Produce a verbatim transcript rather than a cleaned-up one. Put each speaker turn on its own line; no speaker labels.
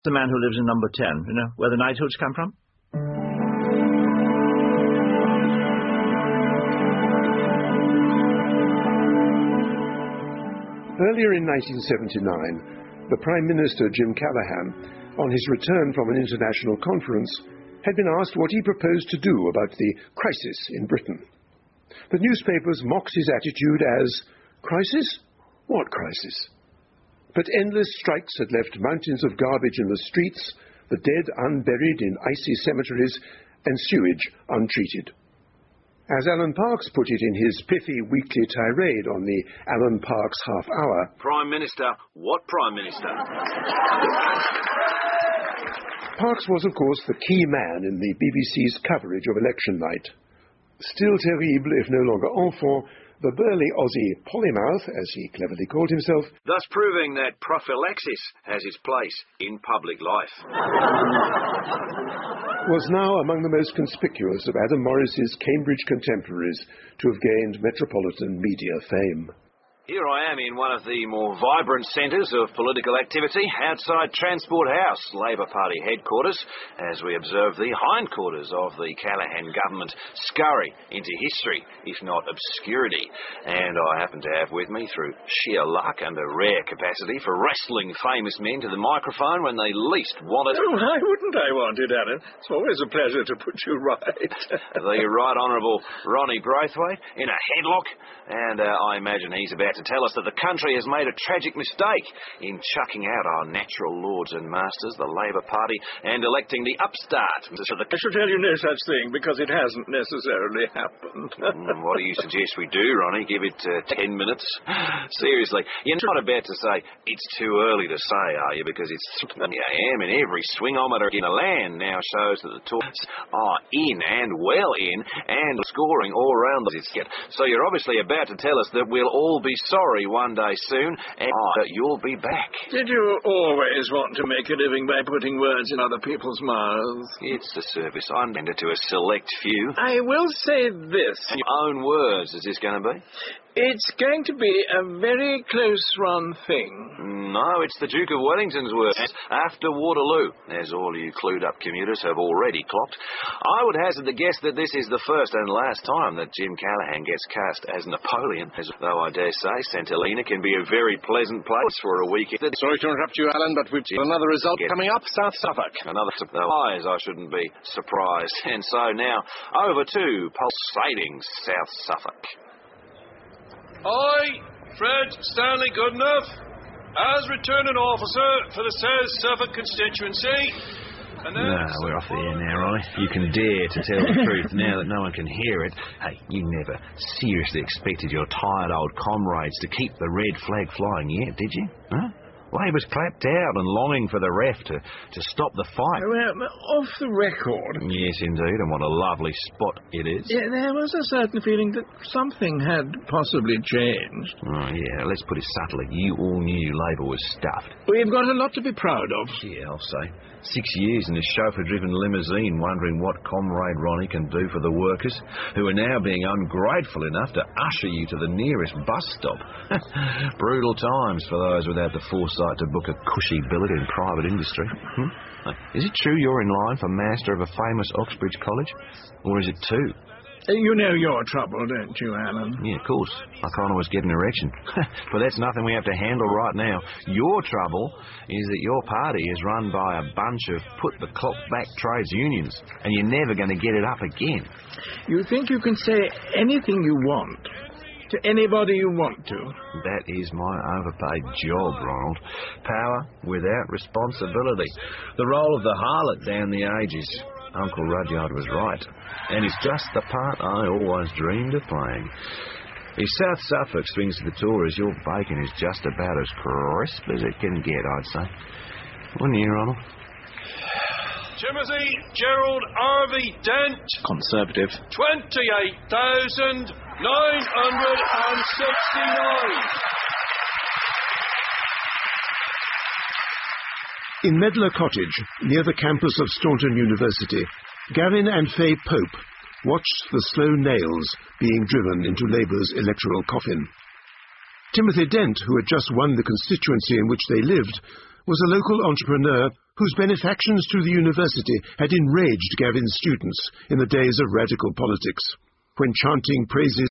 The man who lives in number ten, you know, where the knighthoods come from?
Earlier in nineteen seventy-nine, the Prime Minister, Jim Callaghan, on his return from an international conference, had been asked what he proposed to do about the crisis in Britain. The newspapers mocked his attitude as, crisis? What crisis? But endless strikes had left mountains of garbage in the streets, the dead unburied in icy cemeteries, and sewage untreated. As Alan Parks put it in his pithy weekly tirade on the Alan Parks Half Hour,
Prime Minister, what Prime Minister?
Parks was, of course, the key man in the B B C's coverage of election night. Still terrible, if no longer enfant, the burly Aussie Polymouth, as he cleverly called himself,
thus proving that prophylaxis has its place in public life,
was now among the most conspicuous of Adam Morris's Cambridge contemporaries to have gained metropolitan media fame.
Here I am in one of the more vibrant centres of political activity, outside Transport House, Labor Party headquarters, as we observe the hindquarters of the Callaghan government scurry into history, if not obscurity. And I happen to have with me, through sheer luck and a rare capacity for wrestling famous men to the microphone when they least want it.
Oh, why wouldn't I want it, Alan? It's always a pleasure to put you right.
The Right Honourable Ronnie Braithwaite in a headlock, and uh, I imagine he's about to tell us that the country has made a tragic mistake in chucking out our natural lords and masters, the Labor Party, and electing the upstart. So the...
I should tell you no such thing, because it hasn't necessarily happened.
mm, what do you suggest we do, Ronnie? Give it uh, ten minutes? Seriously, you're not about to say it's too early to say, are you? Because it's three a m and every swingometer in the land now shows that the Tories are in and well in and scoring all around the get. So you're obviously about to tell us that we'll all be sorry one day soon, and that you'll be back.
Did you always want to make a living by putting words in other people's mouths?
It's the service I'm rendered to a select few.
I will say this.
In your own words, is this going to be?
It's going to be a very close-run thing.
No, it's the Duke of Wellington's words. After Waterloo, as all you clued-up commuters have already clocked, I would hazard the guess that this is the first and last time that Jim Callaghan gets cast as Napoleon, as though I dare say St Helena can be a very pleasant place for a weekend.
Sorry to interrupt you, Alan, but we've got another result coming up, South Suffolk.
Another surprise, I shouldn't be surprised. And so now, over to pulsating South Suffolk.
I, Fred Stanley Goodenough, as returning officer for the South Suffolk constituency.
No, we're off the air now, Ronnie. You can dare to tell the truth now that no one can hear it. Hey, you never seriously expected your tired old comrades to keep the red flag flying yet, did you? Huh? Labour's clapped out and longing for the ref to, to stop the fight.
Well, off the record.
Yes, indeed, and what a lovely spot it is.
Yeah, there was a certain feeling that something had possibly changed.
Oh, yeah, let's put it subtly. You all knew Labour was stuffed.
We've got a lot to be proud of.
Yeah, I'll say. Six years in a chauffeur-driven limousine wondering what Comrade Ronnie can do for the workers, who are now being ungrateful enough to usher you to the nearest bus stop. Brutal times for those without the foresight to book a cushy billet in private industry. Hmm? Is it true you're in line for master of a famous Oxbridge college? Or is it two?
You know your trouble, don't you, Alan?
Yeah, of course. I can't always get an erection. But that's nothing we have to handle right now. Your trouble is that your party is run by a bunch of put-the-clock-back trades unions, and you're never going to get it up again.
You think you can say anything you want to anybody you want to?
That is my overpaid job, Ronald. Power without responsibility. The role of the harlot down the ages. Uncle Rudyard was right. And it's just the part I always dreamed of playing. If South Suffolk swings to the Tories, your bacon is just about as crisp as it can get, I'd say. Wouldn't you, Ronald?
Timothy Gerald Harvey Dent.
Conservative.
twenty-eight thousand nine hundred sixty-nine.
In Medlar Cottage, near the campus of Staunton University, Gavin and Faye Pope watched the slow nails being driven into Labour's electoral coffin. Timothy Dent, who had just won the constituency in which they lived, was a local entrepreneur whose benefactions to the university had enraged Gavin's students in the days of radical politics. When chanting praises